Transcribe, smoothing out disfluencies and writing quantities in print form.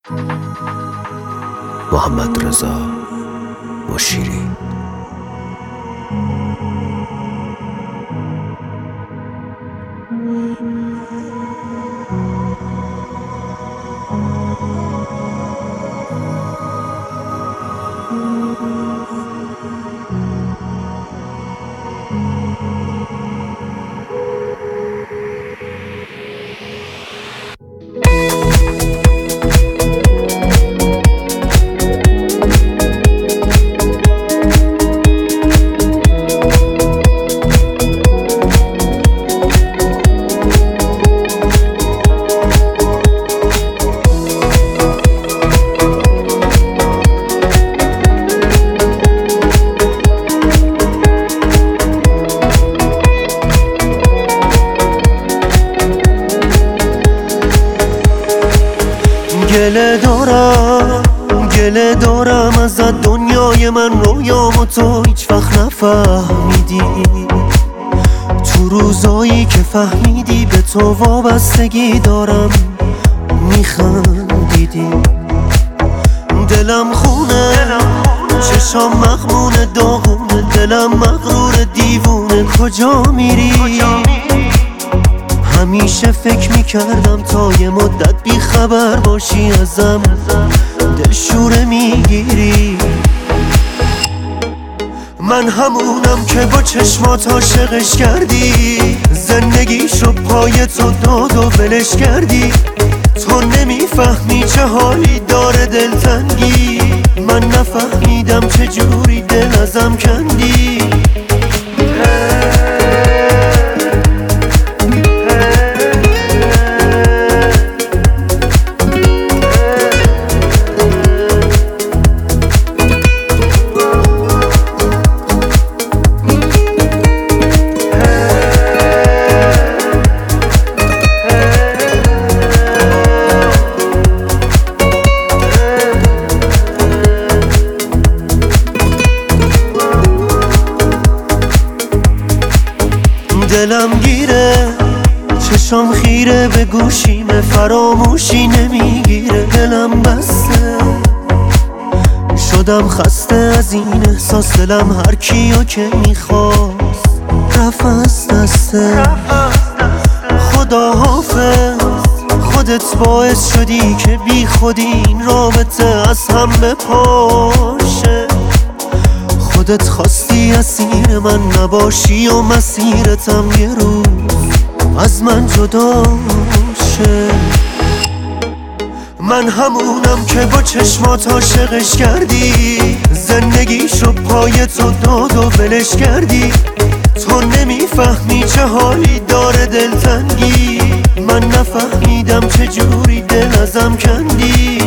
محمدرضا مشیری. گله دارم ازت دنیای من، رویامو تو هیچ وقت نفهمیدی. تو روزایی که فهمیدی به تو وابستگی دارم میخندیدی. دلم خونه، چشام مغمونه، داغونه، دلم مغرور دیوونه. کجا میری؟ همیشه فکر میکردم تا یه مدت بی خبر باشی ازم، دلشوره میگیری. من همونم که با چشمات عاشقش کردی، زندگیشو پای تو داد و ولش کردی. تو نمیفهمی چه حالی داره دلتنگی، من نفهمیدم چه جوری دل ازم کندی. دلم گیره، چشام خیره، به گوشیمه فراموشی نمیگیره. دلم بسته، شدم خسته از این احساس. دلم هر کیو که میخواست رفت از دسته. خدا حافظ، خودت باعث شدی که بی خودی این رابطه از هم بپاشه. خودت خواستی اسیر من نباشی و مسیرتم یه روز از من جدا شه. من همونم که با چشمات عاشقش کردی، زندگیشو پای تو داد و ولش کردی. تو نمیفهمی چه حالی داره دلتنگی، من نفهمیدم چه جوری دل ازم کندی.